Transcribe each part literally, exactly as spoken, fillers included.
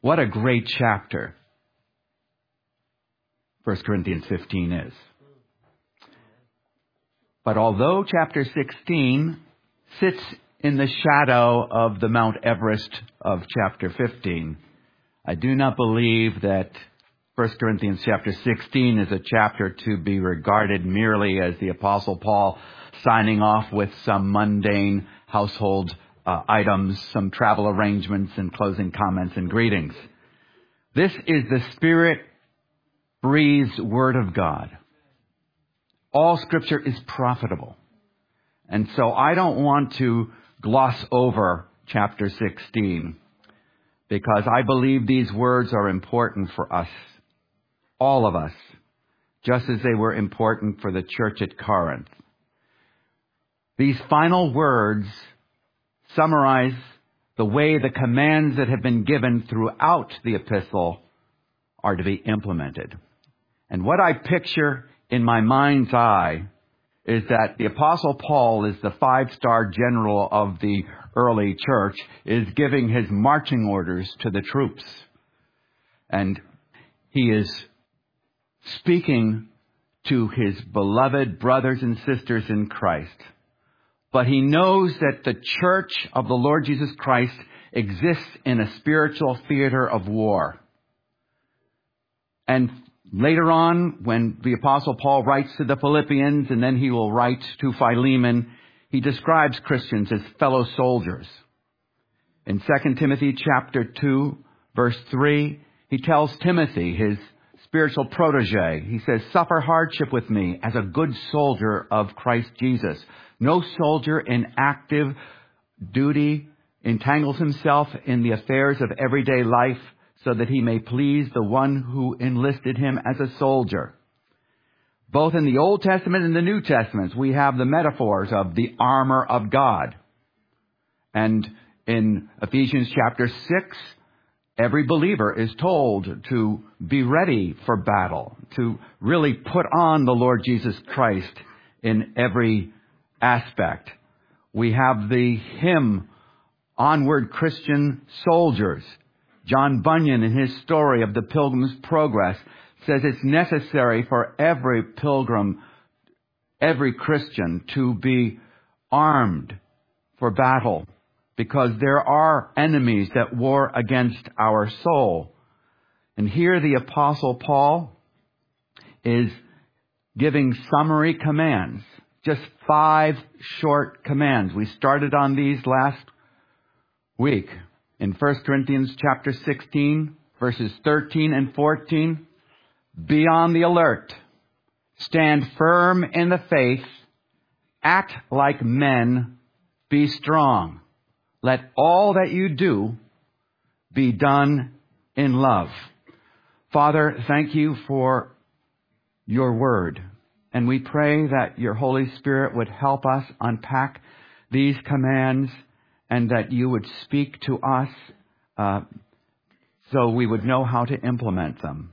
What a great chapter First Corinthians fifteen is. But although chapter sixteen sits in the shadow of the Mount Everest of chapter fifteen, I do not believe that First Corinthians chapter sixteen is a chapter to be regarded merely as the Apostle Paul signing off with some mundane household uh, items, some travel arrangements and closing comments and greetings. This is the Spirit-breathed Word of God. All Scripture is profitable. And so I don't want to gloss over chapter sixteen, because I believe these words are important for us, all of us, just as they were important for the church at Corinth. These final words summarize the way the commands that have been given throughout the epistle are to be implemented. And what I picture in my mind's eye is that the Apostle Paul is the five-star general of the early church, is giving his marching orders to the troops. And he is speaking to his beloved brothers and sisters in Christ. But he knows that the church of the Lord Jesus Christ exists in a spiritual theater of war. And later on, when the Apostle Paul writes to the Philippians, and then he will write to Philemon, he describes Christians as fellow soldiers. In Second Timothy chapter two, verse three, he tells Timothy, his spiritual protege, he says, "Suffer hardship with me as a good soldier of Christ Jesus." No soldier in active duty entangles himself in the affairs of everyday life so that he may please the one who enlisted him as a soldier. Both in the Old Testament and the New Testament, we have the metaphors of the armor of God. And in Ephesians chapter six, every believer is told to be ready for battle, to really put on the Lord Jesus Christ in every aspect. We have the hymn, "Onward Christian Soldiers." John Bunyan, in his story of the Pilgrim's Progress, says it's necessary for every pilgrim, every Christian, to be armed for battle, because there are enemies that war against our soul. And here the Apostle Paul is giving summary commands, just five short commands. We started on these last week in First Corinthians chapter sixteen, verses thirteen and fourteen. Be on the alert. Stand firm in the faith. Act like men. Be strong. Let all that you do be done in love. Father, thank you for your word. And we pray that your Holy Spirit would help us unpack these commands, and that you would speak to us uh, so we would know how to implement them.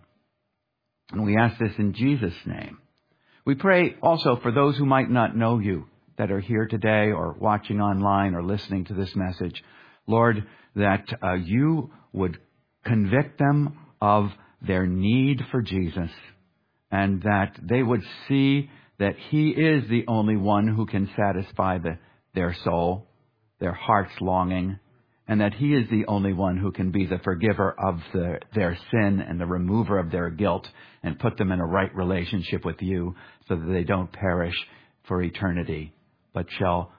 And we ask this in Jesus' name. We pray also for those who might not know you, that are here today or watching online or listening to this message. Lord, that uh, you would convict them of their need for Jesus, and that they would see that he is the only one who can satisfy the, their soul, their heart's longing, and that he is the only one who can be the forgiver of the, their sin and the remover of their guilt, and put them in a right relationship with you so that they don't perish for eternity, but shall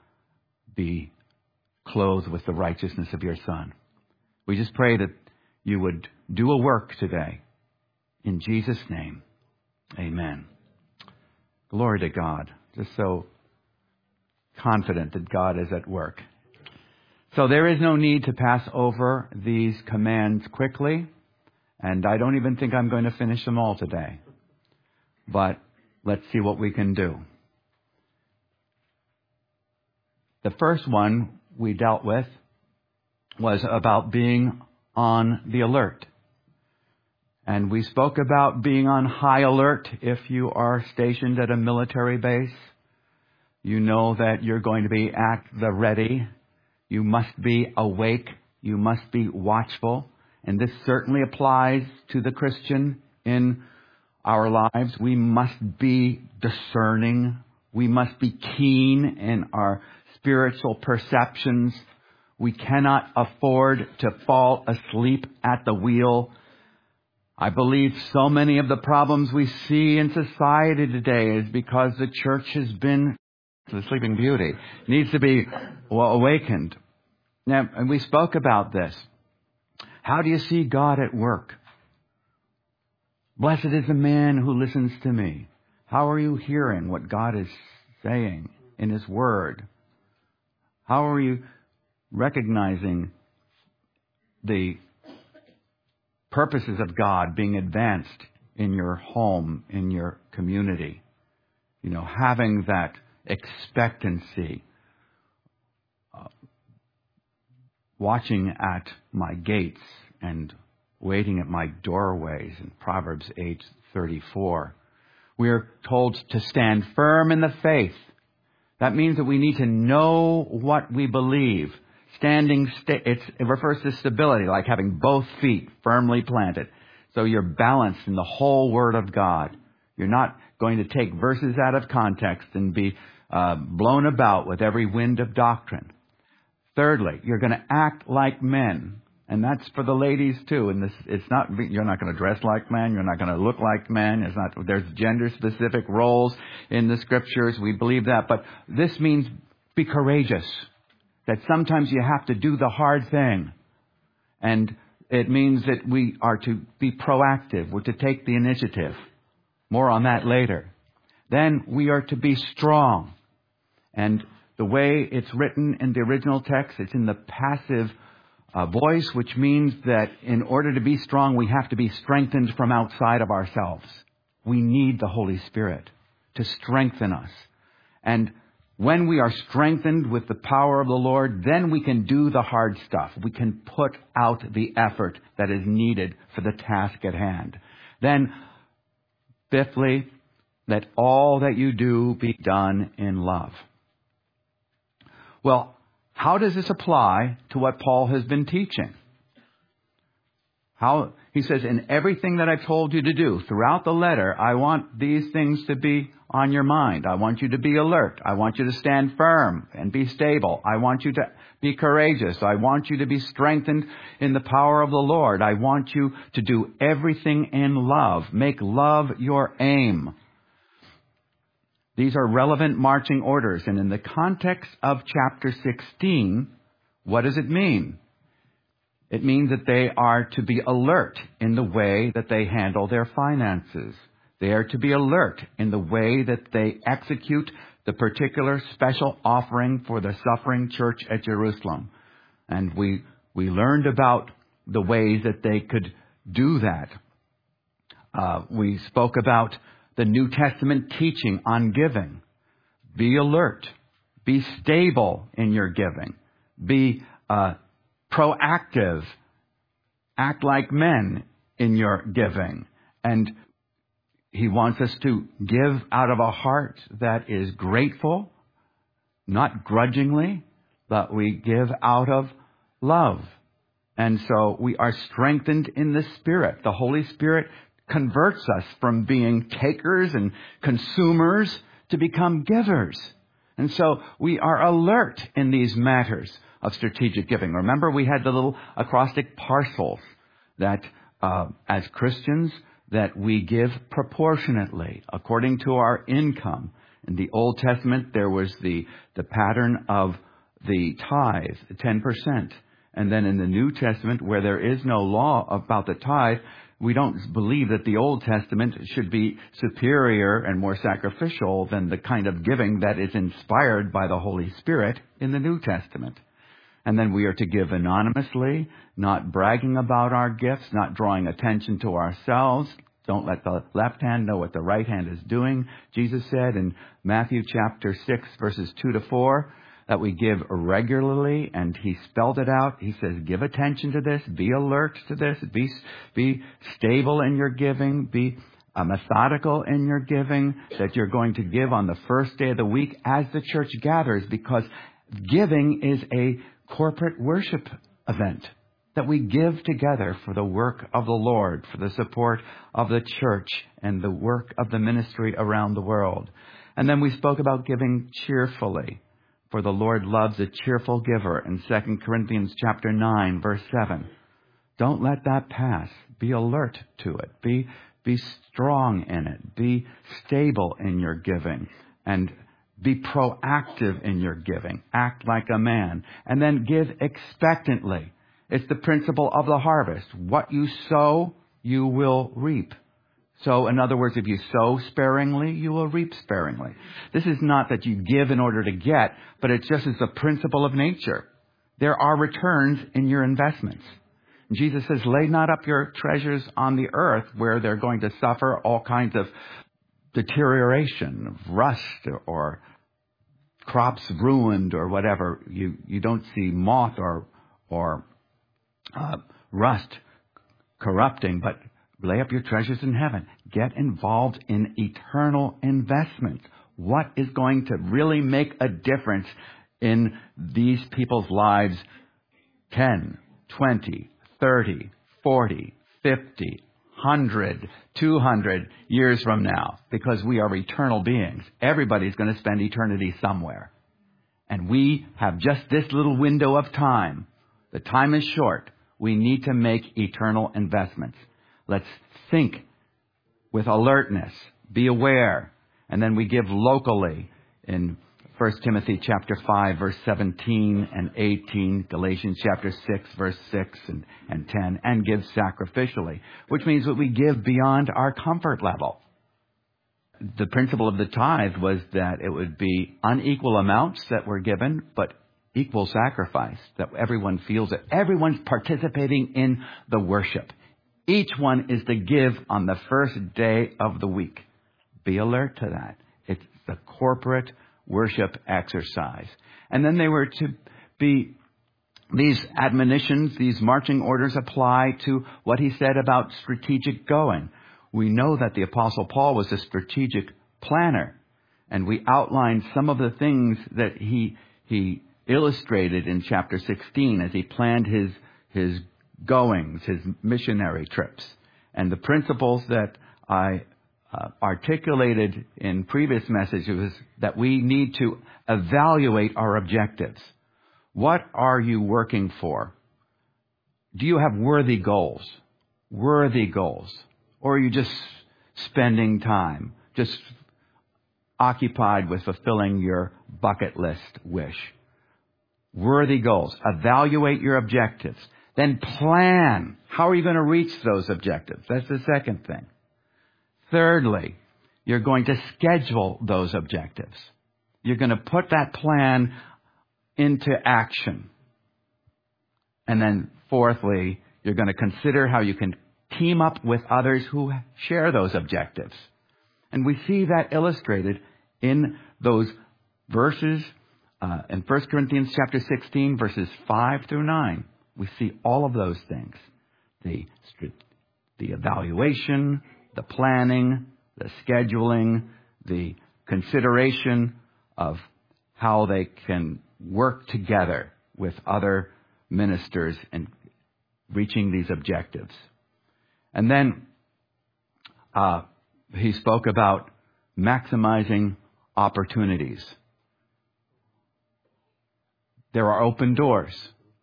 be clothed with the righteousness of your Son. We just pray that you would do a work today. In Jesus' name, amen. Glory to God. Just so confident that God is at work. So there is no need to pass over these commands quickly. And I don't even think I'm going to finish them all today. But let's see what we can do. The first one we dealt with was about being on the alert. And we spoke about being on high alert. If you are stationed at a military base, you know that you're going to be at the ready. You must be awake. You must be watchful. and this certainly applies to the Christian in our lives. We must be discerning. We must be keen in our spiritual perceptions. We cannot afford to fall asleep at the wheel. I believe so many of the problems we see in society today is because the church has been the Sleeping Beauty, needs to be well, awakened. Now, and we spoke about this. How do you see God at work? Blessed is the man who listens to me. How are you hearing what God is saying in His Word? How are you recognizing the purposes of God being advanced in your home, in your community? You know, having that expectancy, uh, watching at my gates and waiting at my doorways in Proverbs eight thirty-four. We are told to stand firm in the faith. That means that we need to know what we believe. Standing, sta- it's, it refers to stability, like having both feet firmly planted. So you're balanced in the whole Word of God. You're not going to take verses out of context and be uh, blown about with every wind of doctrine. Thirdly, you're going to act like men. And that's for the ladies too. And this, it's not, you're not going to dress like men. You're not going to look like men. It's not, there's gender specific roles in the scriptures. We believe that. But this means be courageous. That sometimes you have to do the hard thing. And it means that we are to be proactive. We're to take the initiative. More on that later. Then we are to be strong. And the way it's written in the original text, it's in the passive uh, voice, which means that in order to be strong, we have to be strengthened from outside of ourselves. We need the Holy Spirit to strengthen us. And when we are strengthened with the power of the Lord, then we can do the hard stuff. We can put out the effort that is needed for the task at hand. Then, fifthly, let all that you do be done in love. Well, how does this apply to what Paul has been teaching? How, he says, in everything that I've told you to do throughout the letter, I want these things to be on your mind. I want you to be alert. I want you to stand firm and be stable. I want you to be courageous. I want you to be strengthened in the power of the Lord. I want you to do everything in love. Make love your aim. These are relevant marching orders. And in the context of chapter sixteen, what does it mean? It means that they are to be alert in the way that they handle their finances. They are to be alert in the way that they execute the particular special offering for the suffering church at Jerusalem. And we, we learned about the ways that they could do that. Uh, we spoke about the New Testament teaching on giving. Be alert. Be stable in your giving. Be uh, proactive. Act like men in your giving. And he wants us to give out of a heart that is grateful, not grudgingly, but we give out of love. And so we are strengthened in the Spirit. The Holy Spirit converts us from being takers and consumers to become givers. And so we are alert in these matters of strategic giving. Remember, we had the little acrostic parcels that uh, as Christians, that we give proportionately according to our income. In the Old Testament, there was the, the pattern of the tithe, ten percent. And then in the New Testament, where there is no law about the tithe, we don't believe that the Old Testament should be superior and more sacrificial than the kind of giving that is inspired by the Holy Spirit in the New Testament. And then we are to give anonymously, not bragging about our gifts, not drawing attention to ourselves. Don't let the left hand know what the right hand is doing. Jesus said in Matthew chapter six, verses two to four, that we give regularly, and he spelled it out. He says, give attention to this, be alert to this, be, be stable in your giving, be uh, methodical in your giving, that you're going to give on the first day of the week as the church gathers, because giving is a corporate worship event. that we give together for the work of the Lord, for the support of the church and the work of the ministry around the world. And then we spoke about giving cheerfully, for the Lord loves a cheerful giver in Second Corinthians chapter nine, verse seven. Don't let that pass. Be alert to it. Be, be strong in it. Be stable in your giving. And be proactive in your giving. Act like a man. And then give expectantly. It's the principle of the harvest. What you sow, you will reap. So, in other words, if you sow sparingly, you will reap sparingly. This is not that you give in order to get, but it's just as a principle of nature. There are returns in your investments. Jesus says, lay not up your treasures on the earth where they're going to suffer all kinds of deterioration, of rust, or crops ruined, or whatever. You you don't see moth or or uh, rust corrupting, but lay up your treasures in heaven. Get involved in eternal investments. What is going to really make a difference in these people's lives ten, twenty, thirty, forty, fifty, one hundred, two hundred years from now? Because we are eternal beings. Everybody's going to spend eternity somewhere. And we have just this little window of time. The time is short. We need to make eternal investments. Let's think with alertness. Be aware. And then we give locally in First Timothy chapter five, verse seventeen and eighteen, Galatians chapter six, verse six and, and ten, and give sacrificially, which means that we give beyond our comfort level. The principle of the tithe was that it would be unequal amounts that were given, but equal sacrifice, that everyone feels it. Everyone's participating in the worship. Each one is to give on the first day of the week. Be alert to that. It's the corporate worship exercise. And then they were to be, these admonitions, these marching orders apply to what he said about strategic going. We know that the Apostle Paul was a strategic planner, and we outlined some of the things that he he illustrated in chapter sixteen as he planned his his goings, his missionary trips. And the principles that I uh, articulated in previous messages, that we need to evaluate our objectives. What are you working for? Do you have worthy goals? Worthy goals. Or are you just spending time, just occupied with fulfilling your bucket list wish? Worthy goals. Evaluate your objectives. Then plan. How are you going to reach those objectives? That's the second thing. Thirdly, you're going to schedule those objectives. You're going to put that plan into action. And then fourthly, you're going to consider how you can team up with others who share those objectives. And we see that illustrated in those verses uh, in First Corinthians chapter sixteen, verses five through nine. We see all of those things. The, the evaluation, the planning, the scheduling, the consideration of how they can work together with other ministers in reaching these objectives. And then uh, he spoke about maximizing opportunities. There are open doors.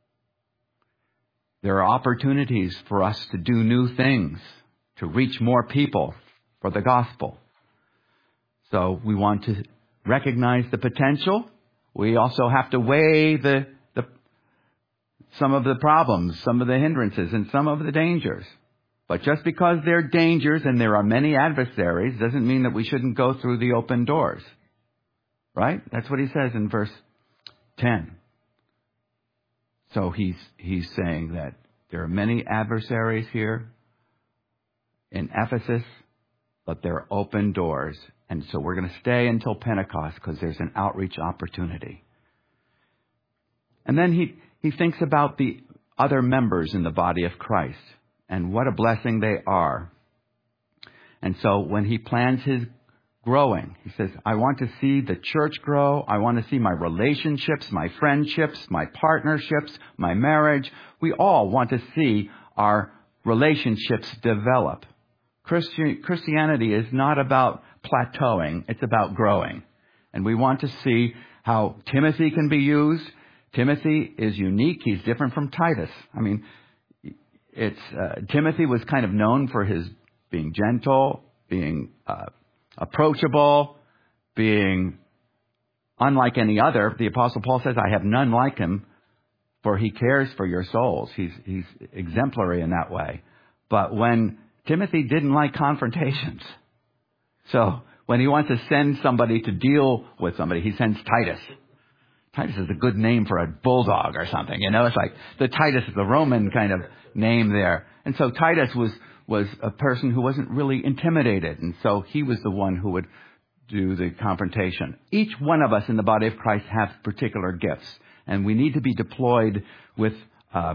There are opportunities for us to do new things, to reach more people for the gospel. So we want to recognize the potential. We also have to weigh the, the some of the problems, some of the hindrances, and some of the dangers. But just because there are dangers and there are many adversaries doesn't mean that we shouldn't go through the open doors. Right? That's what he says in verse ten. So he's he's saying that there are many adversaries here in Ephesus, but there are open doors. And so we're going to stay until Pentecost because there's an outreach opportunity. And then he, he thinks about the other members in the body of Christ and what a blessing they are. And so when he plans his growing. He says, I want to see the church grow. I want to see my relationships, my friendships, my partnerships, my marriage. We all want to see our relationships develop. Christi- Christianity is not about plateauing. It's about growing. And we want to see how Timothy can be used. Timothy is unique. He's different from Titus. I mean, it's uh, Timothy was kind of known for his being gentle, being uh, approachable, being unlike any other. The Apostle Paul says, I have none like him, for he cares for your souls. He's, he's exemplary in that way. But when Timothy didn't like confrontations, so when he wants to send somebody to deal with somebody, he sends Titus. Titus is a good name for a bulldog or something. You know, it's like the Titus is the Roman kind of name there. And so Titus was, was a person who wasn't really intimidated. And so he was the one who would do the confrontation. Each one of us in the body of Christ have particular gifts. And we need to be deployed with uh,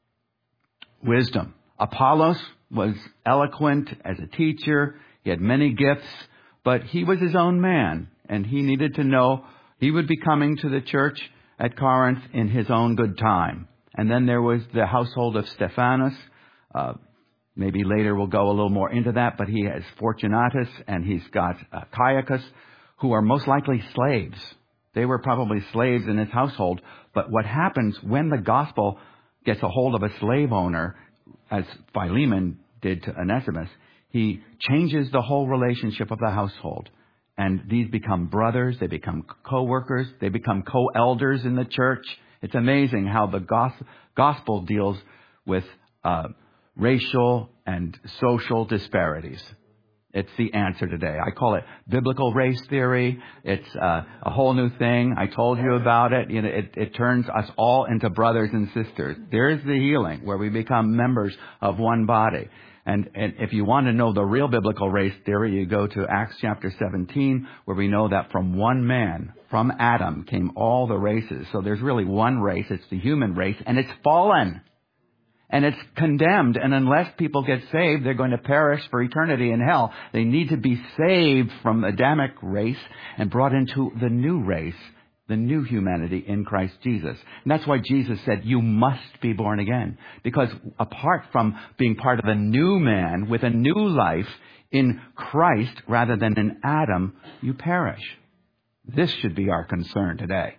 wisdom. Apollos was eloquent as a teacher. He had many gifts. But he was his own man. And he needed to know he would be coming to the church at Corinth in his own good time. And then there was the household of Stephanas. Uh, maybe later we'll go a little more into that. But he has Fortunatus and he's got uh, Caius, who are most likely slaves. They were probably slaves in his household. But what happens when the gospel gets a hold of a slave owner, as Philemon did to Onesimus, he changes the whole relationship of the household. And these become brothers, they become co-workers, they become co-elders in the church. It's amazing how the gos- gospel deals with uh, racial and social disparities. It's the answer today. I call it biblical race theory. It's uh, a whole new thing. I told you about it. You know, it. It turns us all into brothers and sisters. There's the healing where we become members of one body. And, and if you want to know the real biblical race theory, you go to Acts chapter seventeen, where we know that from one man, from Adam, came all the races. So there's really one race. It's the human race, and it's fallen. And it's condemned. And unless people get saved, they're going to perish for eternity in hell. They need to be saved from the Adamic race and brought into the new race, the new humanity in Christ Jesus. And that's why Jesus said, you must be born again. Because apart from being part of the new man with a new life in Christ rather than in Adam, you perish. This should be our concern today.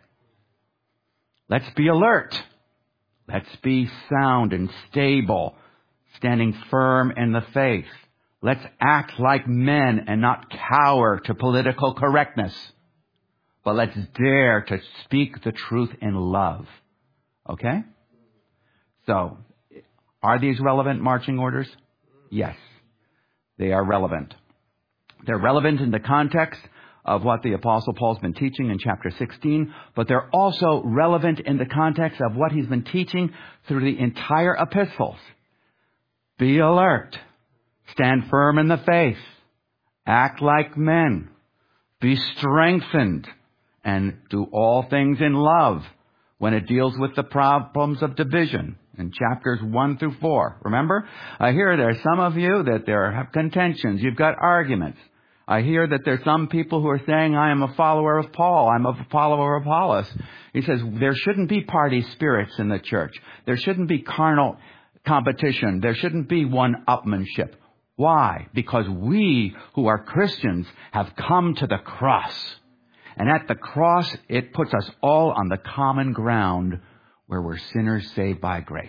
Let's be alert. Let's be sound and stable, standing firm in the faith. Let's act like men and not cower to political correctness. But let's dare to speak the truth in love. Okay? So, are these relevant marching orders? Yes, they are relevant. They're relevant in the context of what the Apostle Paul's been teaching in chapter sixteen, but they're also relevant in the context of what he's been teaching through the entire epistles. Be alert. Stand firm in the faith. Act like men. Be strengthened. And do all things in love when it deals with the problems of division in chapters one through four. Remember? I hear there are some of you that there have contentions. You've got arguments. I hear that there's some people who are saying, I am a follower of Paul. I'm a follower of Apollos. He says there shouldn't be party spirits in the church. There shouldn't be carnal competition. There shouldn't be one-upmanship. Why? Because we who are Christians have come to the cross. And at the cross, it puts us all on the common ground where we're sinners saved by grace.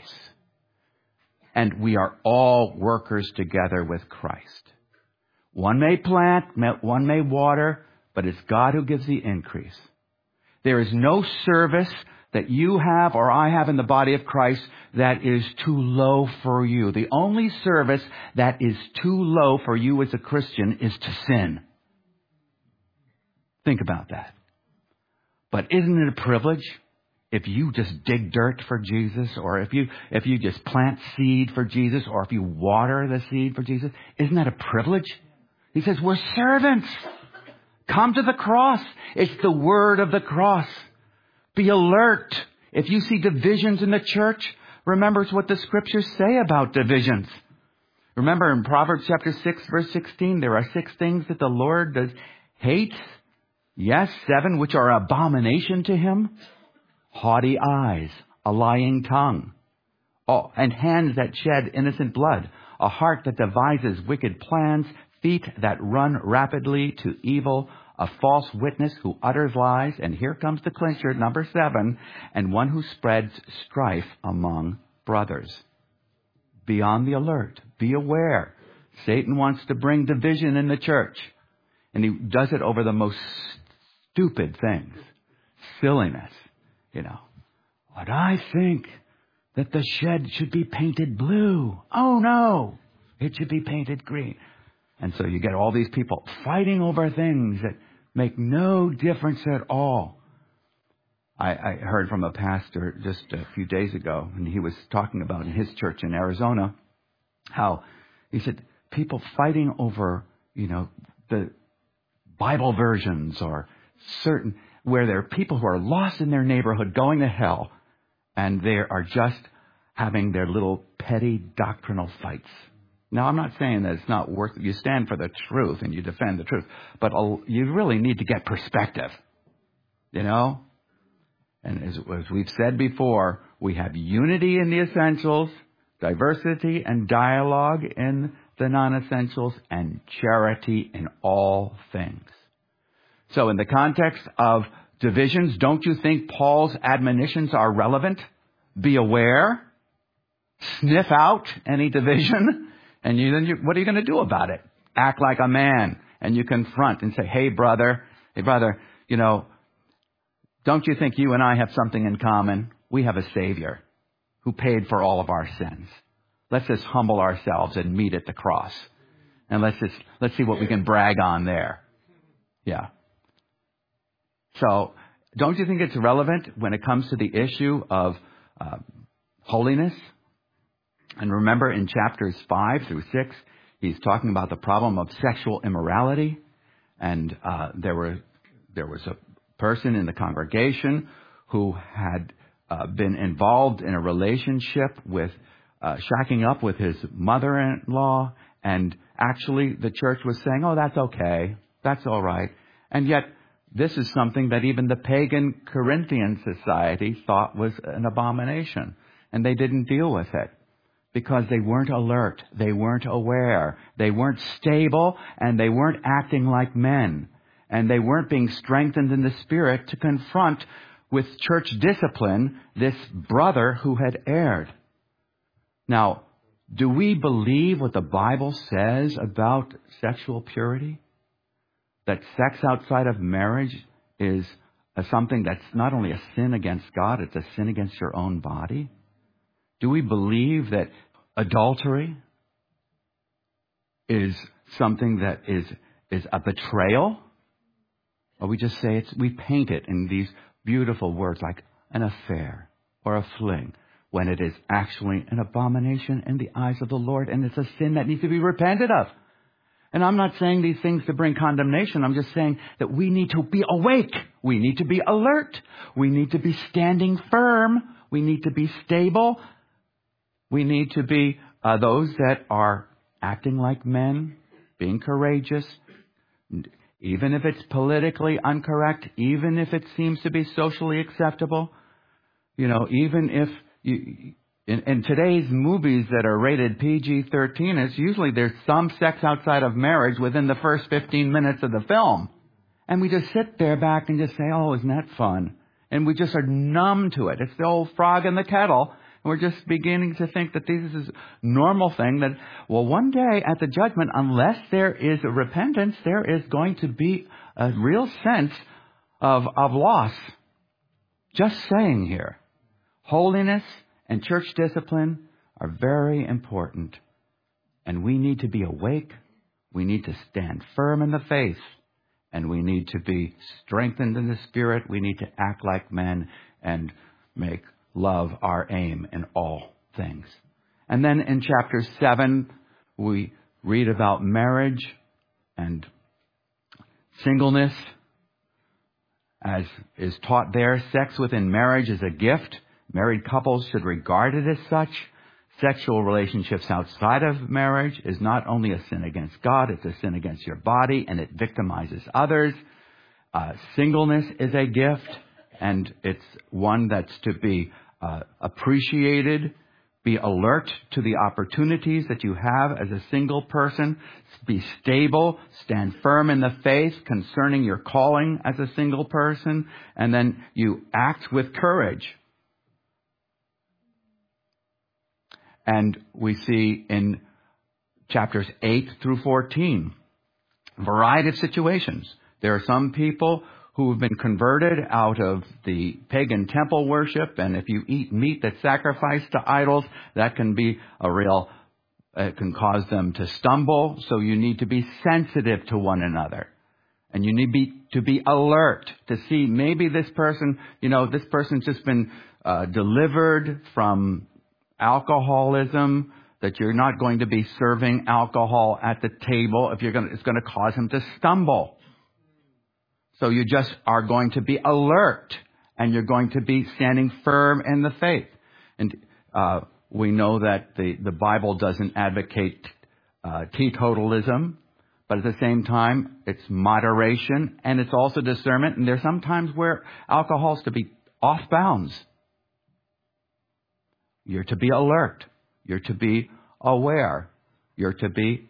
And we are all workers together with Christ. One may plant, one may water, but it's God who gives the increase. There is no service that you have or I have in the body of Christ that is too low for you. The only service that is too low for you as a Christian is to sin. Think about that. But isn't it a privilege if you just dig dirt for Jesus, or if you if you just plant seed for Jesus, or if you water the seed for Jesus? Isn't that a privilege? He says, we're servants. Come to the cross. It's the word of the cross. Be alert. If you see divisions in the church, remember what the scriptures say about divisions. Remember in Proverbs chapter six, verse sixteen, there are six things that the Lord does hates, yes, seven, which are abomination to him, haughty eyes, a lying tongue, oh, and hands that shed innocent blood, a heart that devises wicked plans, feet that run rapidly to evil, a false witness who utters lies, and here comes the clincher, number seven, and one who spreads strife among brothers. Be on the alert. Be aware. Satan wants to bring division in the church, and he does it over the most stupid things. Silliness, you know. But I think that the shed should be painted blue. Oh, no. It should be painted green. And so you get all these people fighting over things that make no difference at all. I, I heard from a pastor just a few days ago, and he was talking about in his church in Arizona, how he said people fighting over, you know, the Bible versions or certain, where there are people who are lost in their neighborhood going to hell, and they are just having their little petty doctrinal fights. Now, I'm not saying that it's not worth it. You stand for the truth and you defend the truth, but you really need to get perspective, you know? And as, as we've said before, we have unity in the essentials, diversity and dialogue in the non-essentials, and charity in all things. So in the context of divisions, don't you think Paul's admonitions are relevant? Be aware. Sniff out any division. And you, then you, what are you going to do about it? Act like a man. And you confront and say, hey, brother, hey, brother, you know, don't you think you and I have something in common? We have a Savior who paid for all of our sins. Let's just humble ourselves and meet at the cross. And let's just, let's see what we can brag on there. Yeah. So, don't you think it's relevant when it comes to the issue of uh, holiness? And remember in chapters five through six, he's talking about the problem of sexual immorality. And uh, there were there was a person in the congregation who had uh, been involved in a relationship with uh, shacking up with his mother-in-law. And actually the church was saying, oh, that's okay. That's all right. And yet this is something that even the pagan Corinthian society thought was an abomination. And they didn't deal with it because they weren't alert. They weren't aware. They weren't stable, and they weren't acting like men. And they weren't being strengthened in the Spirit to confront with church discipline this brother who had erred. Now, do we believe what the Bible says about sexual purity? That sex outside of marriage is a, something that's not only a sin against God, it's a sin against your own body? Do we believe that adultery is something that is is a betrayal? Or we just say it's, we paint it in these beautiful words like an affair or a fling, when it is actually an abomination in the eyes of the Lord, and it's a sin that needs to be repented of. And I'm not saying these things to bring condemnation. I'm just saying that we need to be awake. We need to be alert. We need to be standing firm. We need to be stable. We need to be uh, those that are acting like men, being courageous, even if it's politically incorrect, even if it seems to be socially acceptable. You know, even if you... In, in today's movies that are rated P G thirteen, it's usually there's some sex outside of marriage within the first fifteen minutes of the film. And we just sit there back and just say, oh, isn't that fun? And we just are numb to it. It's the old frog in the kettle. And we're just beginning to think that this is a normal thing that, well, one day at the judgment, unless there is a repentance, there is going to be a real sense of, of loss. Just saying here. Holiness and church discipline are very important. And we need to be awake. We need to stand firm in the faith. And we need to be strengthened in the Spirit. We need to act like men and make love our aim in all things. And then in chapter seven, we read about marriage and singleness. As is taught there, sex within marriage is a gift. Married couples should regard it as such. Sexual relationships outside of marriage is not only a sin against God, it's a sin against your body, and it victimizes others. Uh, singleness is a gift, and it's one that's to be uh, appreciated. Be alert to the opportunities that you have as a single person. Be stable, stand firm in the faith concerning your calling as a single person, and then you act with courage. And we see in chapters eight through fourteen, a variety of situations. There are some people who have been converted out of the pagan temple worship, and if you eat meat that's sacrificed to idols, that can be a real, it can cause them to stumble. So you need to be sensitive to one another. And you need be, to be alert to see maybe this person, you know, this person's just been uh, delivered from alcoholism, that you're not going to be serving alcohol at the table if you're going to, it's going to cause him to stumble. So you just are going to be alert, and you're going to be standing firm in the faith. And uh, we know that the, the Bible doesn't advocate uh, teetotalism, but at the same time, it's moderation, and it's also discernment. And there's some times where alcohol is to be off bounds. You're to be alert. You're to be aware. You're to be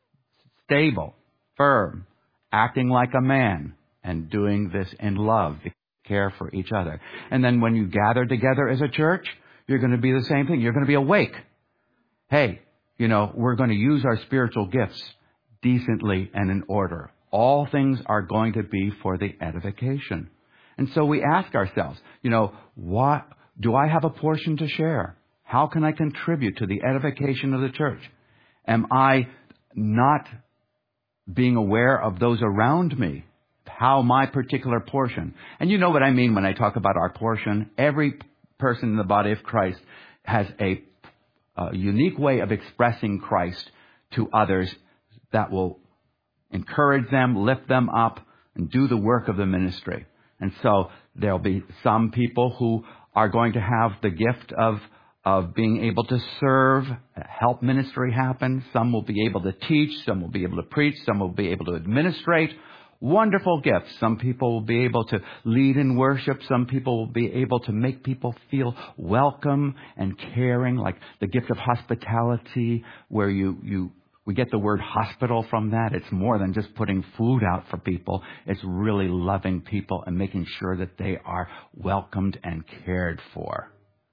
stable, firm, acting like a man, and doing this in love, care for each other. And then when you gather together as a church, you're going to be the same thing. You're going to be awake. Hey, you know, we're going to use our spiritual gifts decently and in order. All things are going to be for the edification. And so we ask ourselves, you know, what do I have a portion to share? How can I contribute to the edification of the church? Am I not being aware of those around me? How my particular portion. And you know what I mean when I talk about our portion. Every person in the body of Christ has a, a unique way of expressing Christ to others that will encourage them, lift them up, and do the work of the ministry. And so there'll be some people who are going to have the gift of of being able to serve, help ministry happen. Some will be able to teach. Some will be able to preach. Some will be able to administrate. Wonderful gifts. Some people will be able to lead in worship. Some people will be able to make people feel welcome and caring, like the gift of hospitality, where you, you we get the word hospital from that. It's more than just putting food out for people. It's really loving people and making sure that they are welcomed and cared for.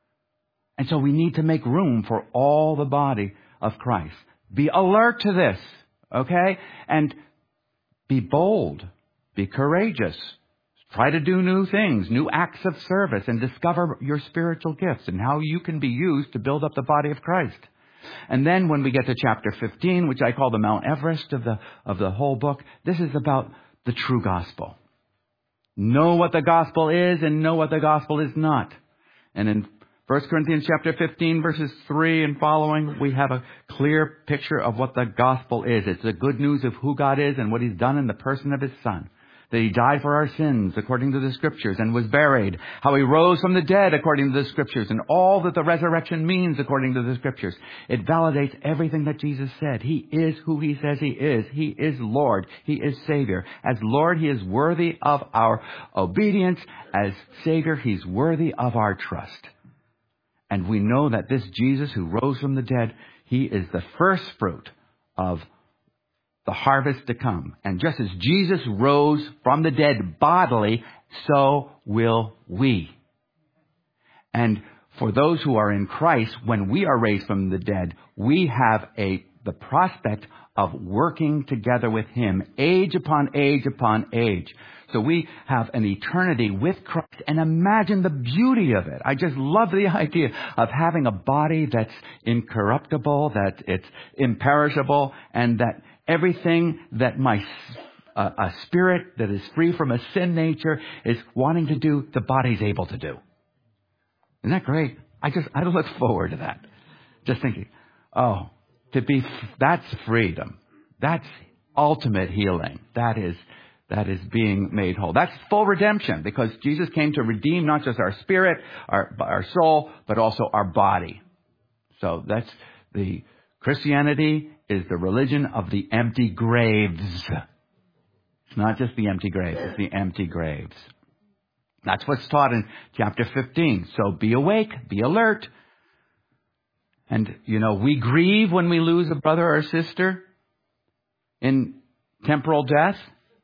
And so we need to make room for all the body of Christ. Be alert to this, okay? And be bold. Be courageous. Try to do new things, new acts of service, and discover your spiritual gifts and how you can be used to build up the body of Christ. And then when we get to chapter fifteen, which I call the Mount Everest of the, of the whole book, this is about the true gospel. Know what the gospel is and know what the gospel is not. And in First Corinthians chapter fifteen, verses three and following, we have a clear picture of what the gospel is. It's the good news of who God is and what He's done in the person of His Son. That He died for our sins according to the Scriptures and was buried. How He rose from the dead according to the Scriptures, and all that the resurrection means according to the Scriptures. It validates everything that Jesus said. He is who He says He is. He is Lord. He is Savior. As Lord, He is worthy of our obedience. As Savior, He's worthy of our trust. And we know that this Jesus who rose from the dead, He is the first fruit of the harvest to come. And just as Jesus rose from the dead bodily, so will we. And for those who are in Christ, when we are raised from the dead, we have a the prospect of working together with Him, age upon age upon age. So we have an eternity with Christ, and imagine the beauty of it. I just love the idea of having a body that's incorruptible, that it's imperishable, and that everything that my uh, a spirit that is free from a sin nature is wanting to do, the body's able to do. Isn't that great? I just I look forward to that. Just thinking, oh, to be that's freedom. That's ultimate healing. That is that is being made whole. That's full redemption, because Jesus came to redeem not just our spirit, our our soul, but also our body. So that's the Christianity is the religion of the empty graves. It's not just the empty graves, it's the empty graves. That's what's taught in chapter fifteen. So be awake, be alert. And, you know, we grieve when we lose a brother or sister in temporal death.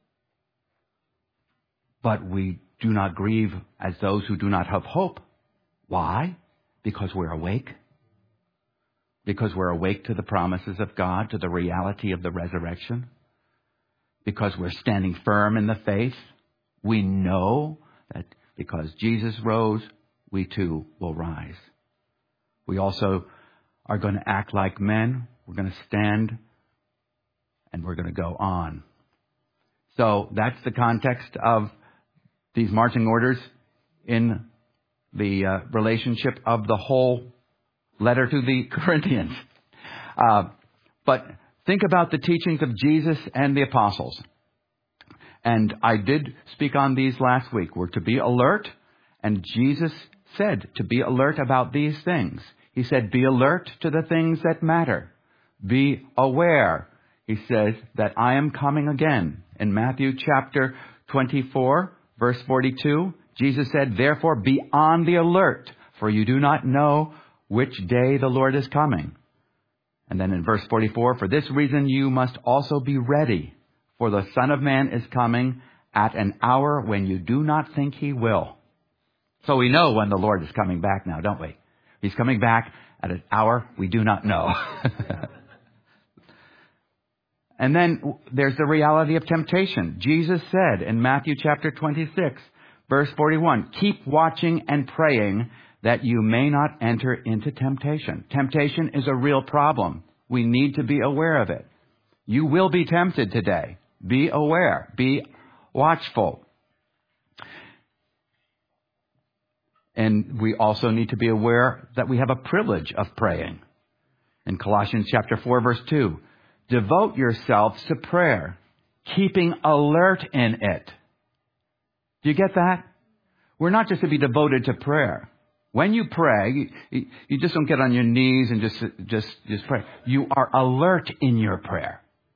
But we do not grieve as those who do not have hope. Why? Because we're awake. Because we're awake to the promises of God, to the reality of the resurrection. Because we're standing firm in the faith. We know that because Jesus rose, we too will rise. We also are going to act like men. We're going to stand and we're going to go on. So that's the context of these marching orders in the uh, relationship of the whole letter to the Corinthians. Uh, but think about the teachings of Jesus and the apostles. And I did speak on these last week. We're to be alert. And Jesus said to be alert about these things. He said, be alert to the things that matter. Be aware. He says that I am coming again. In Matthew chapter twenty-four, verse forty-two, Jesus said, therefore be on the alert, for you do not know which day the Lord is coming. And then in verse forty-four, for this reason you must also be ready, for the Son of Man is coming at an hour when you do not think he will. So we know when the Lord is coming back now, don't we? He's coming back at an hour we do not know. And then there's the reality of temptation. Jesus said in Matthew chapter twenty-six, verse forty-one, keep watching and praying that you may not enter into temptation. Temptation is a real problem. We need to be aware of it. You will be tempted today. Be aware. Be watchful. And we also need to be aware that we have a privilege of praying. In Colossians chapter four, verse two, devote yourselves to prayer, keeping alert in it. Do you get that? We're not just to be devoted to prayer. When you pray, you, you just don't get on your knees and just, just, just pray. You are alert in your prayer.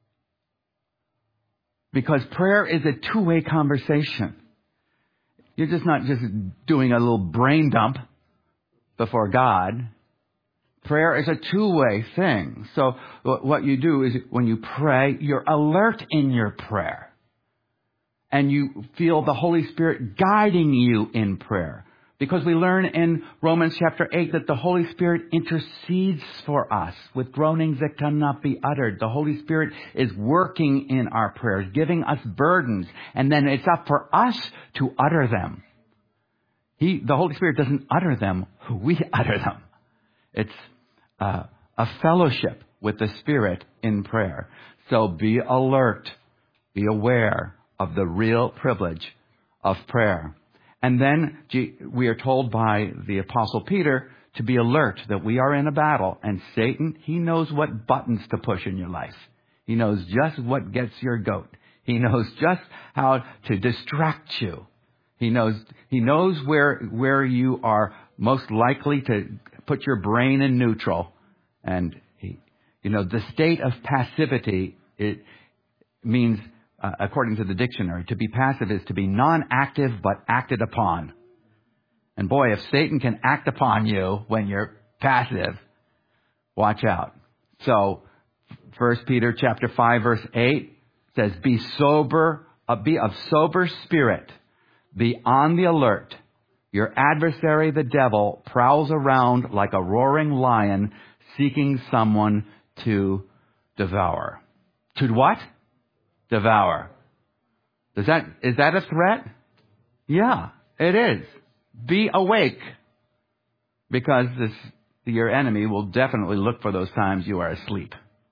Because prayer is a two-way conversation. You're just not just doing a little brain dump before God. Prayer is a two-way thing. So what you do is when you pray, you're alert in your prayer. And you feel the Holy Spirit guiding you in prayer. Because we learn in Romans chapter eight that the Holy Spirit intercedes for us with groanings that cannot be uttered. The Holy Spirit is working in our prayers, giving us burdens, and then it's up for us to utter them. He, the Holy Spirit doesn't utter them, we utter them. It's uh, a fellowship with the Spirit in prayer. So be alert, be aware of the real privilege of prayer. And then we are told by the Apostle Peter to be alert that we are in a battle. And Satan, he knows what buttons to push in your life. He knows just what gets your goat. He knows just how to distract you. He knows he knows where where you are most likely to put your brain in neutral. And, he, you know, the state of passivity, it means... Uh, according to the dictionary, to be passive is to be non-active but acted upon. And boy, if Satan can act upon you when you're passive, watch out. So, First Peter chapter five, verse eight says, "Be sober, uh, be of sober spirit, be on the alert. Your adversary, the devil, prowls around like a roaring lion, seeking someone to devour." To what? Devour. Does that, is that a threat? Yeah, it is. Be awake. Because this, your enemy will definitely look for those times you are asleep.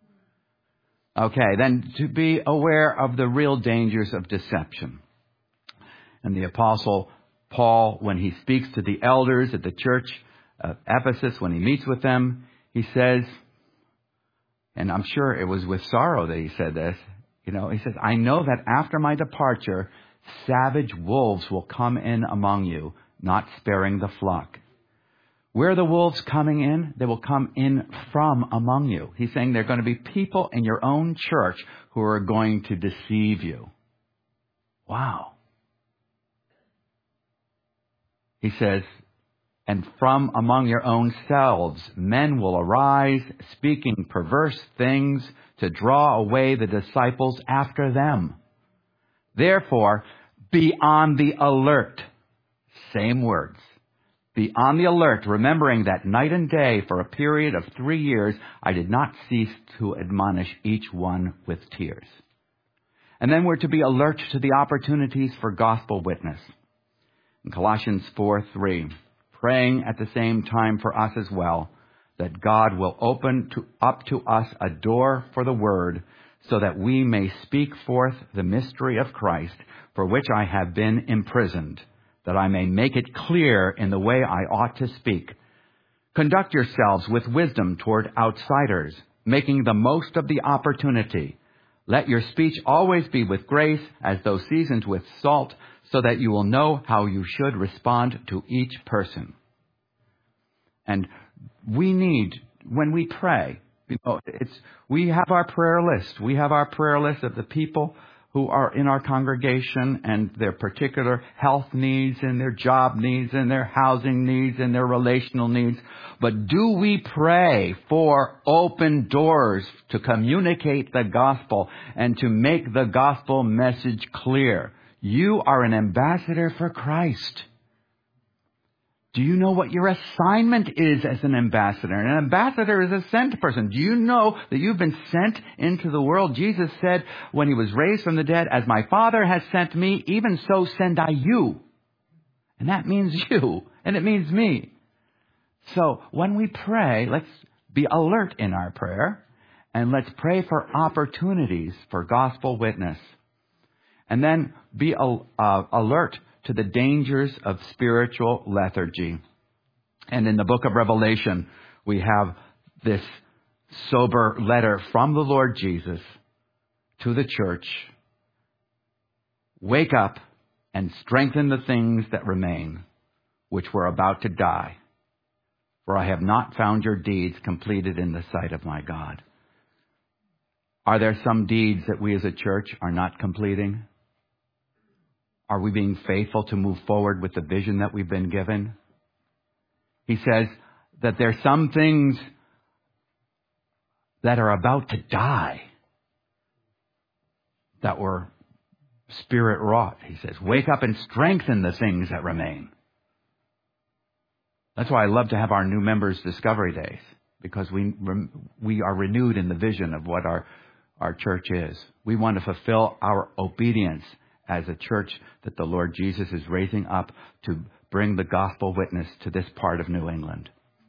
Okay, then to be aware of the real dangers of deception. And the Apostle Paul, when he speaks to the elders at the church of Ephesus, when he meets with them, he says, and I'm sure it was with sorrow that he said this, You know, he says, "I know that after my departure, savage wolves will come in among you, not sparing the flock." Where are the wolves coming in? They will come in from among you. He's saying there are going to be people in your own church who are going to deceive you. Wow. He says, and from among your own selves, men will arise, speaking perverse things to draw away the disciples after them. Therefore, be on the alert. Same words. Be on the alert, remembering that night and day for a period of three years, I did not cease to admonish each one with tears. And then we're to be alert to the opportunities for gospel witness. In Colossians four three, praying at the same time for us as well, that God will open to, up to us a door for the word, so that we may speak forth the mystery of Christ, for which I have been imprisoned, that I may make it clear in the way I ought to speak. Conduct yourselves with wisdom toward outsiders, making the most of the opportunity. Let your speech always be with grace, as though seasoned with salt, so that you will know how you should respond to each person. And we need, when we pray, you know, it's, we have our prayer list. We have our prayer list of the people who are in our congregation and their particular health needs and their job needs and their housing needs and their relational needs. But do we pray for open doors to communicate the gospel and to make the gospel message clear? You are an ambassador for Christ. Do you know what your assignment is as an ambassador? An ambassador is a sent person. Do you know that you've been sent into the world? Jesus said when he was raised from the dead, as my Father has sent me, even so send I you. And that means you, and it means me. So when we pray, let's be alert in our prayer, and let's pray for opportunities for gospel witness. And then be uh, alert to the dangers of spiritual lethargy. And in the book of Revelation, we have this sober letter from the Lord Jesus to the church. Wake up and strengthen the things that remain, which were about to die. For I have not found your deeds completed in the sight of my God. Are there some deeds that we as a church are not completing? Are we being faithful to move forward with the vision that we've been given? He says that there's some things that are about to die that were spirit wrought. He says, wake up and strengthen the things that remain. That's why I love to have our new members' discovery days, because we we are renewed in the vision of what our, our church is. We want to fulfill our obedience as a church that the Lord Jesus is raising up to bring the gospel witness to this part of New England.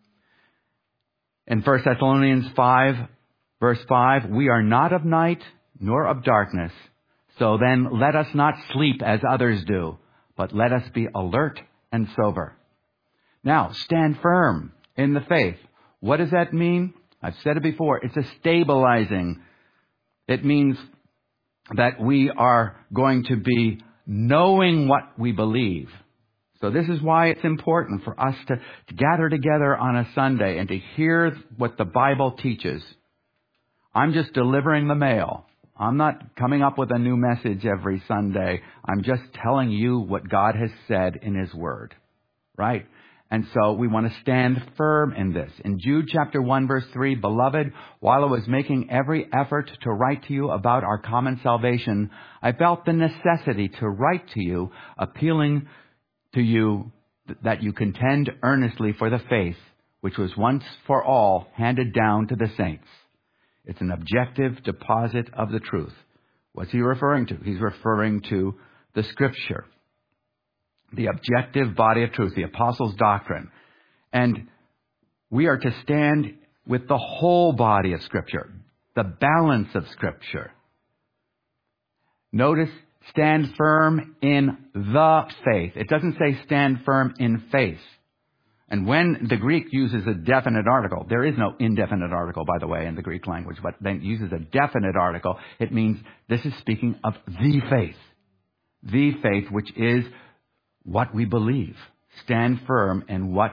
In First Thessalonians five, verse five, we are not of night nor of darkness. So then let us not sleep as others do, but let us be alert and sober. Now, stand firm in the faith. What does that mean? I've said it before. It's a stabilizing. It means that we are going to be knowing what we believe. So this is why it's important for us to, to gather together on a Sunday and to hear what the Bible teaches. I'm just delivering the mail. I'm not coming up with a new message every Sunday. I'm just telling you what God has said in His Word, right? And so we want to stand firm in this. In Jude chapter one, verse three, beloved, while I was making every effort to write to you about our common salvation, I felt the necessity to write to you, appealing to you that you contend earnestly for the faith, which was once for all handed down to the saints. It's an objective deposit of the truth. What's he referring to? He's referring to the Scripture. The objective body of truth, the apostles' doctrine. And we are to stand with the whole body of Scripture, the balance of Scripture. Notice, stand firm in the faith. It doesn't say stand firm in faith. And when the Greek uses a definite article, there is no indefinite article, by the way, in the Greek language, but then it uses a definite article, it means this is speaking of the faith. The faith, which is what we believe. Stand firm in what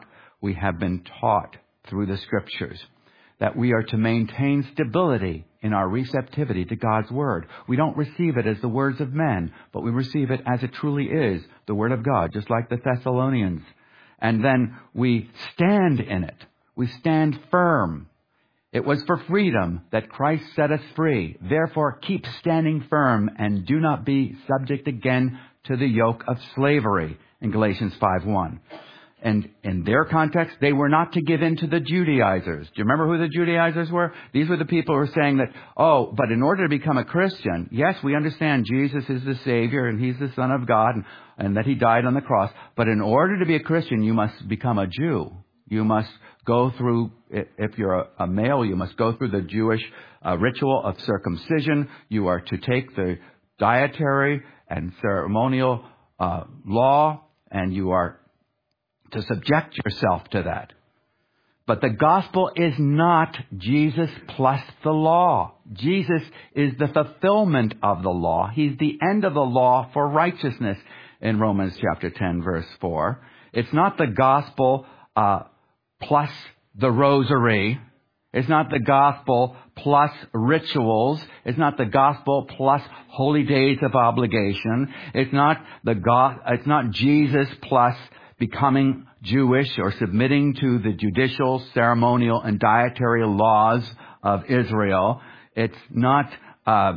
we have been taught through the Scriptures that we are to maintain stability in our receptivity to God's Word. We don't receive it as the words of men, but we receive it as it truly is, the Word of God, just like the Thessalonians. And then we stand in it. We stand firm. It was for freedom that Christ set us free. Therefore, keep standing firm and do not be subject again to the yoke of slavery, in Galatians five one. And in their context, they were not to give in to the Judaizers. Do you remember who the Judaizers were? These were the people who were saying that, oh, but in order to become a Christian, yes, we understand Jesus is the Savior and He's the Son of God and, and that He died on the cross. But in order to be a Christian, you must become a Jew. You must go through, if you're a, a male, you must go through the Jewish uh, ritual of circumcision. You are to take the dietary and ceremonial uh, law, and you are to subject yourself to that. But the gospel is not Jesus plus the law. Jesus is the fulfillment of the law. He's the end of the law for righteousness in Romans chapter ten, verse four. It's not the gospel uh, plus the rosary. It's not the gospel plus rituals. It's not the gospel plus holy days of obligation. It's not the go- It's not Jesus plus becoming Jewish or submitting to the judicial, ceremonial, and dietary laws of Israel. It's not uh,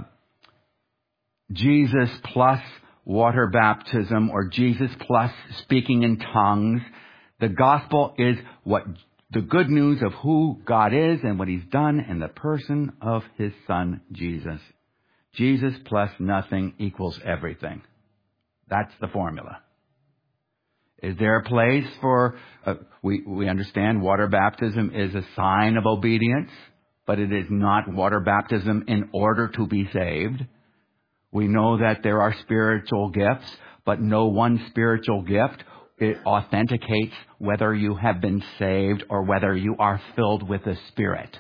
Jesus plus water baptism or Jesus plus speaking in tongues. The gospel is what the good news of who God is and what He's done in the person of His Son, Jesus. Jesus plus nothing equals everything. That's the formula. Is there a place for, uh, we, we understand water baptism is a sign of obedience, but it is not water baptism in order to be saved. We know that there are spiritual gifts, but no one spiritual gift it authenticates whether you have been saved or whether you are filled with the Spirit.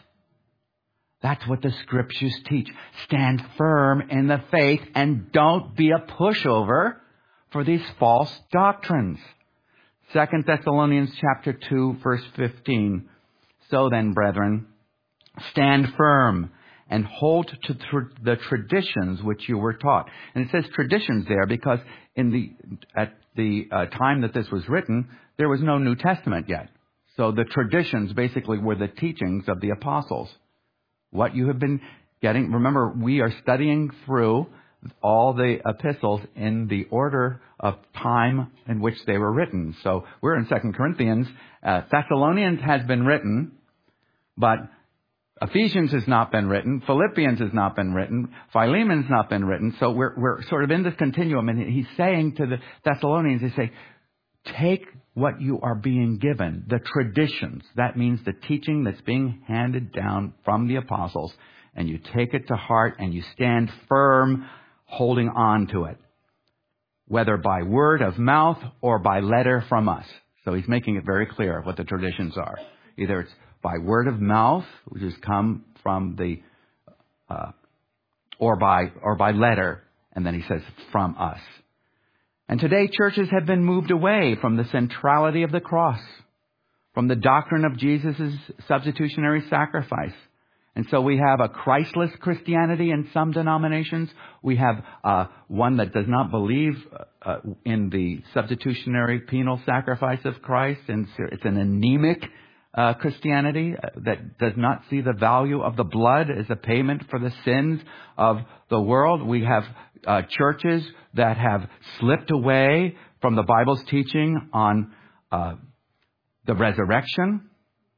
That's what the Scriptures teach. Stand firm in the faith and don't be a pushover for these false doctrines. Second Thessalonians chapter two, verse fifteen. So then, brethren, stand firm and hold to tr- the traditions which you were taught. And it says traditions there because in the at the uh, time that this was written, there was no New Testament yet. So the traditions basically were the teachings of the apostles. What you have been getting. Remember, we are studying through all the epistles in the order of time in which they were written. So we're in Second Corinthians. Uh, Thessalonians has been written, but Ephesians has not been written. Philippians has not been written. Philemon has not been written. So we're we're sort of in this continuum. And he's saying to the Thessalonians, he say, take what you are being given, the traditions. That means the teaching that's being handed down from the apostles. And you take it to heart and you stand firm, holding on to it, whether by word of mouth or by letter from us. So he's making it very clear what the traditions are. Either it's by word of mouth, which has come from the, uh, or by or by letter, and then he says from us. And today churches have been moved away from the centrality of the cross, from the doctrine of Jesus' substitutionary sacrifice. And so we have a Christless Christianity in some denominations. We have uh, one that does not believe uh, in the substitutionary penal sacrifice of Christ. And it's an anemic uh, Christianity that does not see the value of the blood as a payment for the sins of the world. We have uh, churches that have slipped away from the Bible's teaching on uh, the resurrection.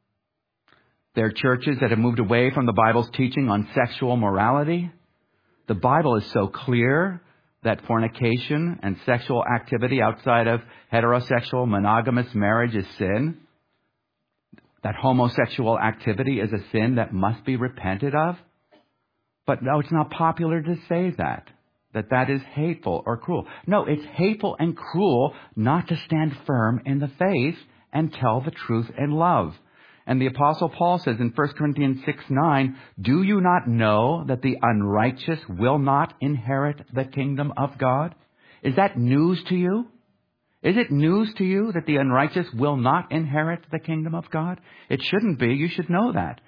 There are churches that have moved away from the Bible's teaching on sexual morality. The Bible is so clear that fornication and sexual activity outside of heterosexual monogamous marriage is sin. That homosexual activity is a sin that must be repented of. But no, it's not popular to say that, that that is hateful or cruel. No, it's hateful and cruel not to stand firm in the faith and tell the truth in love. And the Apostle Paul says in First Corinthians six nine, do you not know that the unrighteous will not inherit the kingdom of God? Is that news to you? Is it news to you that the unrighteous will not inherit the kingdom of God? It shouldn't be. You should know that.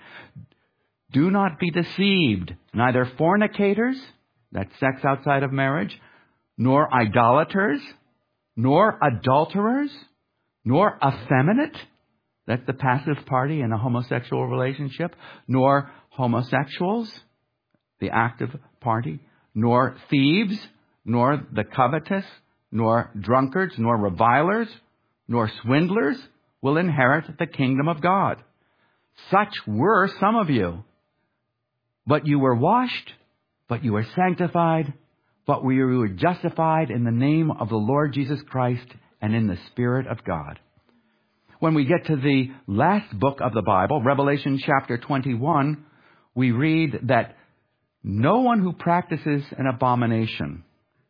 Do not be deceived. Neither fornicators, that's sex outside of marriage, nor idolaters, nor adulterers, nor effeminate, that's the passive party in a homosexual relationship, nor homosexuals, the active party, nor thieves, nor the covetous, nor drunkards, nor revilers, nor swindlers will inherit the kingdom of God. Such were some of you. But you were washed, but you were sanctified, but we were justified in the name of the Lord Jesus Christ and in the Spirit of God. When we get to the last book of the Bible, Revelation chapter twenty-one, we read that no one who practices an abomination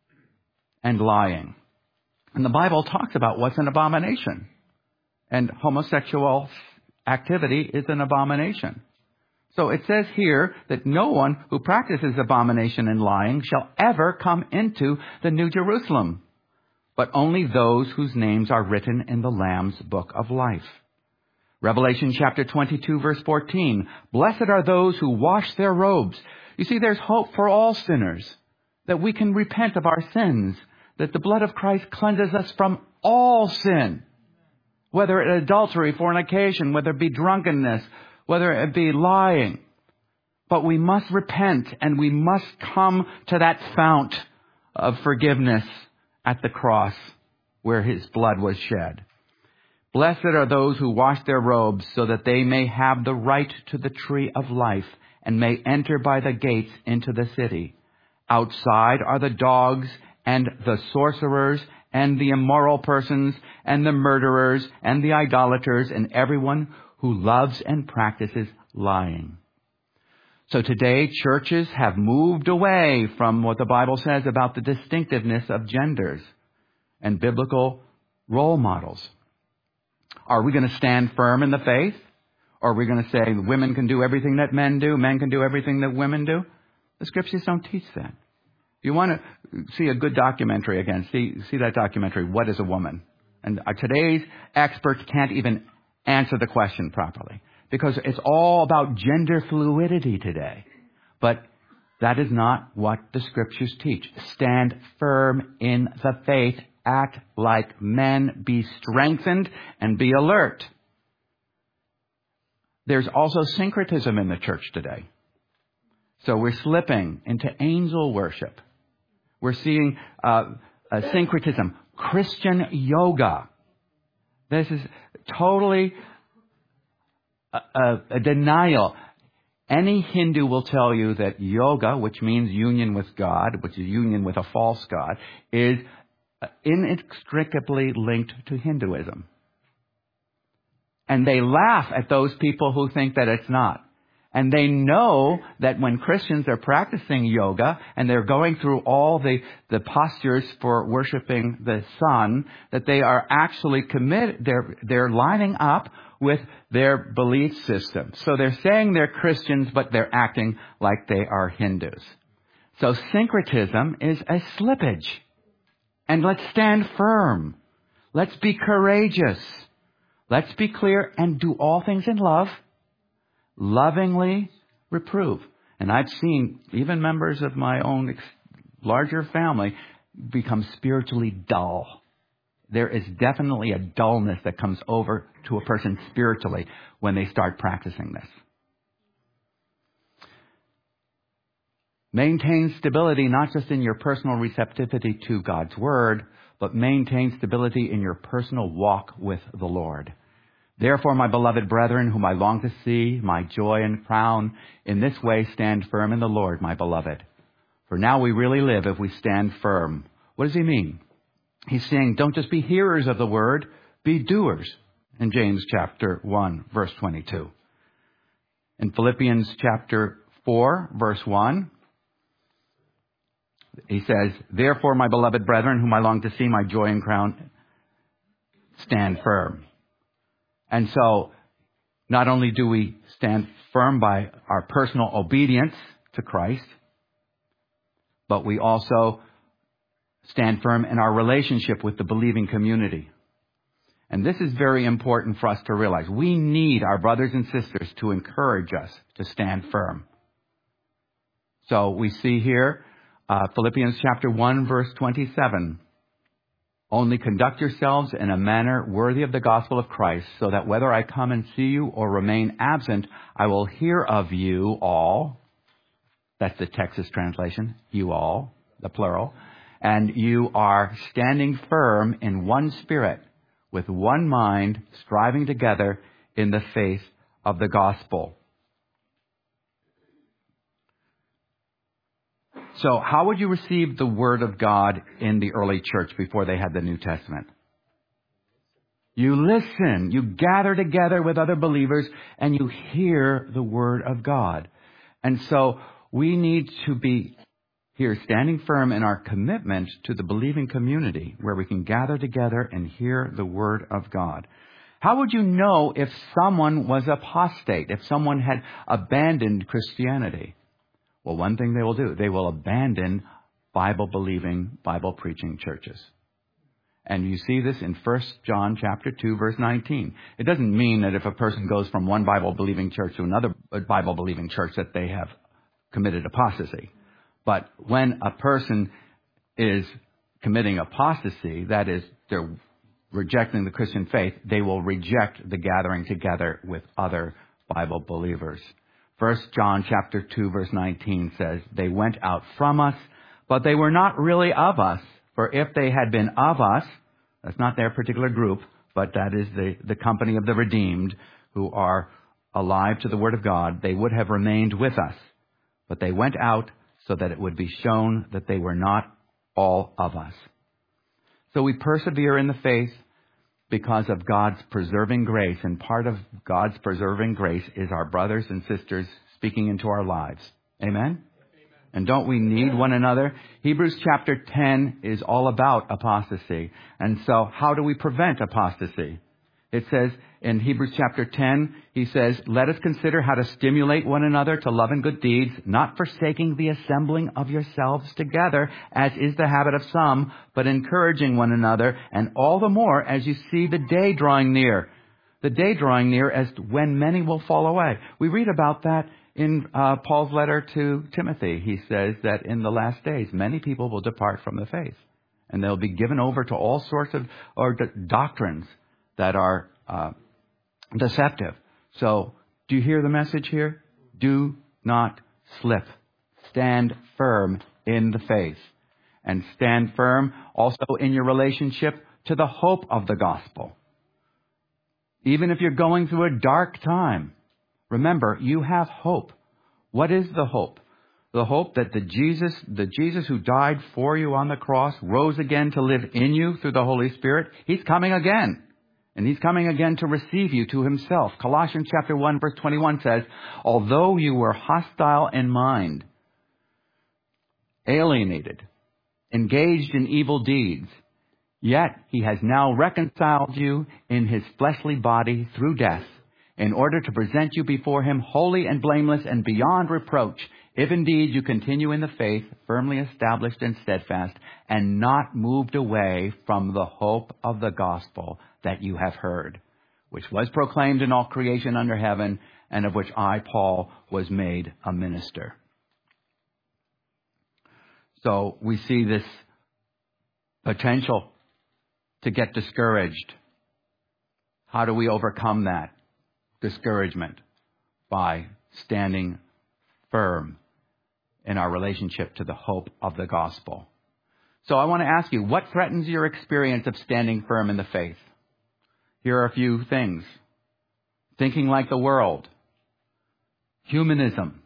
and lying. And the Bible talks about what's an abomination. And homosexual activity is an abomination. So it says here that no one who practices abomination and lying shall ever come into the New Jerusalem, but only those whose names are written in the Lamb's book of life. Revelation chapter twenty-two, verse fourteen. Blessed are those who wash their robes. You see, there's hope for all sinners, that we can repent of our sins, that the blood of Christ cleanses us from all sin, whether it adultery, fornication, whether it be drunkenness, whether it be lying. But we must repent, and we must come to that fount of forgiveness at the cross where his blood was shed. Blessed are those who wash their robes, so that they may have the right to the tree of life and may enter by the gates into the city. Outside are the dogs and the sorcerers and the immoral persons and the murderers and the idolaters and everyone who loves and practices lying. So today, churches have moved away from what the Bible says about the distinctiveness of genders and biblical role models. Are we going to stand firm in the faith? Or are we going to say women can do everything that men do, men can do everything that women do? The scriptures don't teach that. If you want to see a good documentary, again, see see that documentary, What is a Woman? And today's experts can't even answer the question properly, because it's all about gender fluidity today. But that is not what the scriptures teach. Stand firm in the faith. Act like men. Be strengthened and be alert. There's also syncretism in the church today. So we're slipping into angel worship. We're seeing uh, a syncretism, Christian yoga. This is totally a, a, a denial. Any Hindu will tell you that yoga, which means union with God, which is union with a false God, is inextricably linked to Hinduism. And they laugh at those people who think that it's not. And they know that when Christians are practicing yoga and they're going through all the, the postures for worshiping the sun, that they are actually committed, they're, they're lining up with their belief system. So they're saying they're Christians, but they're acting like they are Hindus. So syncretism is a slippage. And let's stand firm. Let's be courageous. Let's be clear and do all things in love. Lovingly reprove. And I've seen even members of my own ex- larger family become spiritually dull. There is definitely a dullness that comes over to a person spiritually when they start practicing this. Maintain stability not just in your personal receptivity to God's Word, but maintain stability in your personal walk with the Lord. Therefore, my beloved brethren, whom I long to see, my joy and crown, in this way stand firm in the Lord, my beloved. For now we really live if we stand firm. What does he mean? He's saying, don't just be hearers of the word, be doers. In James chapter one, verse twenty-two. In Philippians chapter four, verse one, he says, therefore, my beloved brethren, whom I long to see, my joy and crown, stand firm. And so, not only do we stand firm by our personal obedience to Christ, but we also stand firm in our relationship with the believing community. And this is very important for us to realize. We need our brothers and sisters to encourage us to stand firm. So we see here, uh, Philippians chapter one, verse twenty-seven. Only conduct yourselves in a manner worthy of the gospel of Christ, so that whether I come and see you or remain absent, I will hear of you all. That's the Texas translation. You all, the plural. And you are standing firm in one spirit, with one mind, striving together in the faith of the gospel. So how would you receive the word of God in the early church before they had the New Testament? You listen, you gather together with other believers, and you hear the word of God. And so we need to be here standing firm in our commitment to the believing community, where we can gather together and hear the word of God. How would you know if someone was apostate, if someone had abandoned Christianity? Well, one thing they will do, they will abandon Bible-believing, Bible-preaching churches. And you see this in First John chapter two, verse nineteen. It doesn't mean that if a person goes from one Bible-believing church to another Bible-believing church that they have committed apostasy. But when a person is committing apostasy, that is, they're rejecting the Christian faith, they will reject the gathering together with other Bible believers. First John chapter two, verse nineteen says, they went out from us, but they were not really of us. For if they had been of us, that's not their particular group, but that is the, the company of the redeemed who are alive to the word of God, they would have remained with us. But they went out so that it would be shown that they were not all of us. So we persevere in the faith because of God's preserving grace. And part of God's preserving grace is our brothers and sisters speaking into our lives. Amen? Amen. And don't we need one another? Hebrews chapter ten is all about apostasy. And so how do we prevent apostasy? It says in Hebrews chapter ten, he says, let us consider how to stimulate one another to love and good deeds, not forsaking the assembling of yourselves together, as is the habit of some, but encouraging one another, and all the more as you see the day drawing near. The day drawing near as when many will fall away. We read about that in uh, Paul's letter to Timothy. He says that in the last days, many people will depart from the faith, and they'll be given over to all sorts of or d- doctrines that are uh, deceptive. So, do you hear the message here? Do not slip. Stand firm in the faith. And stand firm also in your relationship to the hope of the gospel. Even if you're going through a dark time, remember, you have hope. What is the hope? The hope that the Jesus, the Jesus who died for you on the cross, rose again to live in you through the Holy Spirit. He's coming again. And he's coming again to receive you to himself. Colossians chapter one, verse twenty-one says, although you were hostile in mind, alienated, engaged in evil deeds, yet he has now reconciled you in his fleshly body through death, in order to present you before him holy and blameless and beyond reproach, if indeed you continue in the faith, firmly established and steadfast, and not moved away from the hope of the gospel that you have heard, which was proclaimed in all creation under heaven, and of which I, Paul, was made a minister. So we see this potential to get discouraged. How do we overcome that discouragement? By standing firm in our relationship to the hope of the gospel. So I want to ask you, what threatens your experience of standing firm in the faith? Here are a few things. Thinking like the world. Humanism.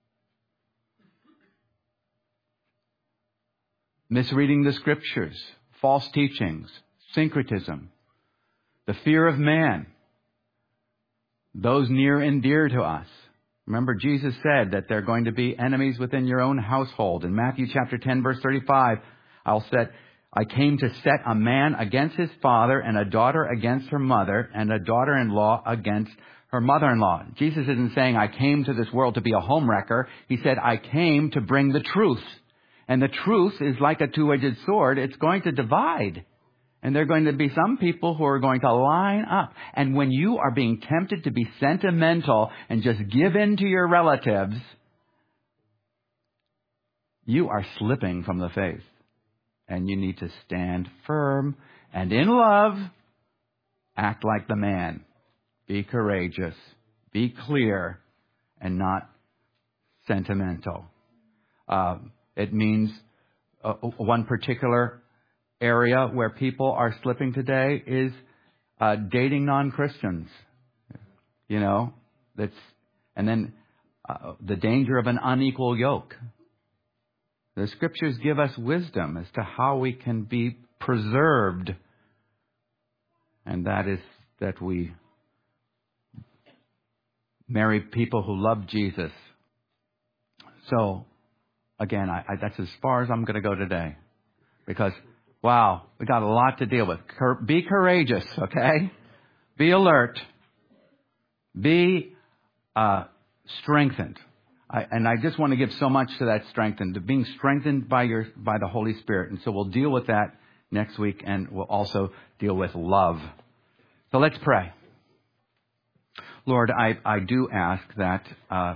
Misreading the scriptures. False teachings. Syncretism. The fear of man. Those near and dear to us. Remember, Jesus said that there are going to be enemies within your own household. In Matthew chapter ten, verse thirty-five, I'll set, I came to set a man against his father, and a daughter against her mother, and a daughter-in-law against her mother-in-law. Jesus isn't saying, I came to this world to be a homewrecker. He said, I came to bring the truth. And the truth is like a two-edged sword. It's going to divide. And there are going to be some people who are going to line up. And when you are being tempted to be sentimental and just give in to your relatives, you are slipping from the faith. And you need to stand firm and in love, act like the man. Be courageous. Be clear and not sentimental. Uh, it means uh, one particular area where people are slipping today is uh, dating non-Christians. You know, that's and then uh, the danger of an unequal yoke. The Scriptures give us wisdom as to how we can be preserved, and that is that we marry people who love Jesus. So, again, I, I, that's as far as I'm going to go today, because wow, we got a lot to deal with. Be courageous, okay? Be alert. Be uh, strengthened. I, and I just want to give so much to that strengthened, to being strengthened by your by the Holy Spirit. And so we'll deal with that next week, and we'll also deal with love. So let's pray. Lord, I, I do ask that uh,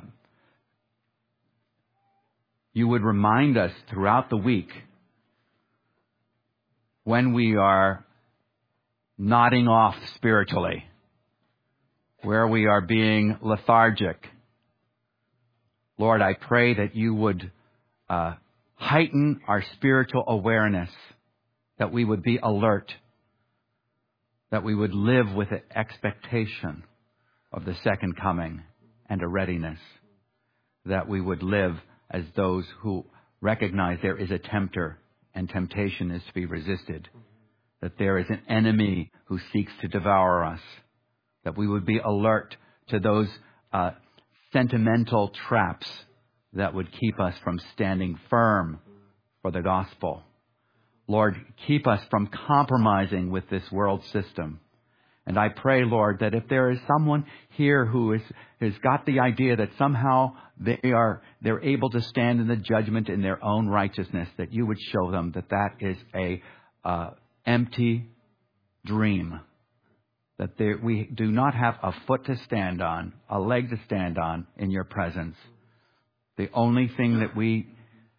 you would remind us throughout the week when we are nodding off spiritually, where we are being lethargic. Lord, I pray that you would uh, heighten our spiritual awareness, that we would be alert, that we would live with an expectation of the second coming and a readiness, that we would live as those who recognize there is a tempter and temptation is to be resisted, that there is an enemy who seeks to devour us, that we would be alert to those uh, sentimental traps that would keep us from standing firm for the gospel. Lord, keep us from compromising with this world system. And I pray, Lord, that if there is someone here who is, has got the idea that somehow they are they're able to stand in the judgment in their own righteousness, that you would show them that that is a uh, empty dream, that there, we do not have a foot to stand on, a leg to stand on in your presence. The only thing that we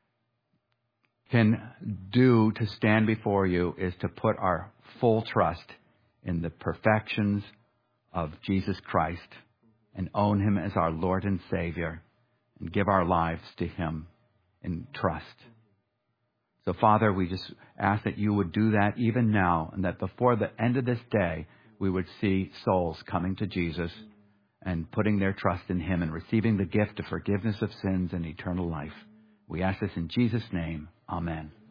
can do to stand before you is to put our full trust in the perfections of Jesus Christ and own him as our Lord and Savior and give our lives to him in trust. So, Father, we just ask that you would do that even now, and that before the end of this day, we would see souls coming to Jesus and putting their trust in him and receiving the gift of forgiveness of sins and eternal life. We ask this in Jesus' name. Amen.